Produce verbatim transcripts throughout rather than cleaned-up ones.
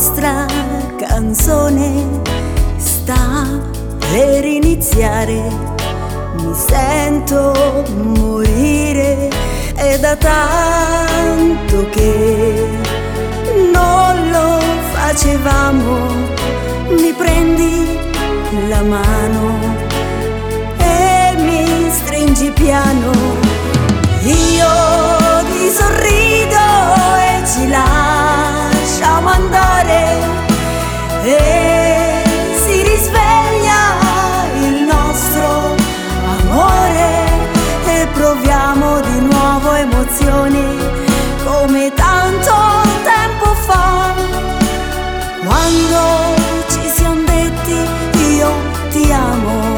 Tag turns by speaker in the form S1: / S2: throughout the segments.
S1: nostra canzone sta per iniziare. Mi sento morire, è da tanto che non lo facevamo. Mi prendi la mano e mi stringi piano. Io ti sorrido e ci lasciamo andare e si risveglia il nostro amore e proviamo di nuovo emozioni come tanto tempo fa, quando ci siamo detti io ti amo.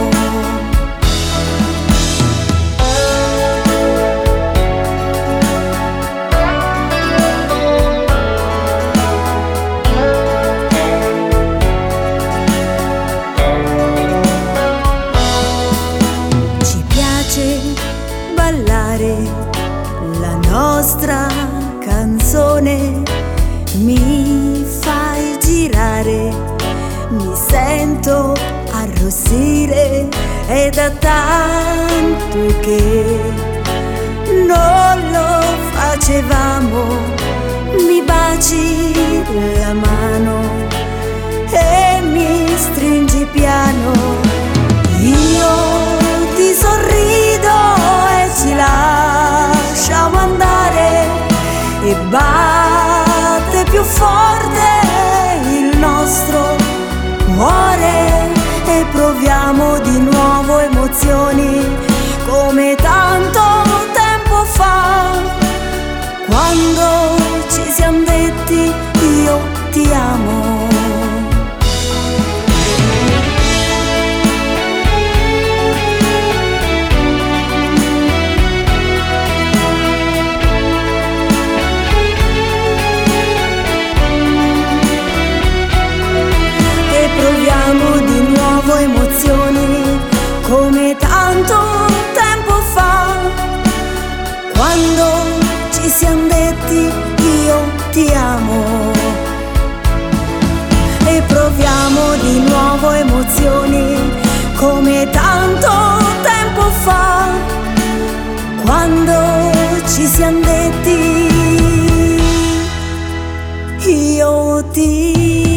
S1: La nostra canzone mi fai girare, mi sento arrossire, è da tanto che non lo facevamo. Mi baci la mano e mi stringi piano. Io ti sorrido e ci lasciamo andare e batte più forte il nostro cuore e proviamo di nuovo emozioni come tanto tempo fa, quando ci siamo detti io ti amo. Emozioni come tanto tempo fa, quando ci siamo detti io ti amo e proviamo di nuovo emozioni come tanto tempo fa, quando ci siamo detti io ti amo.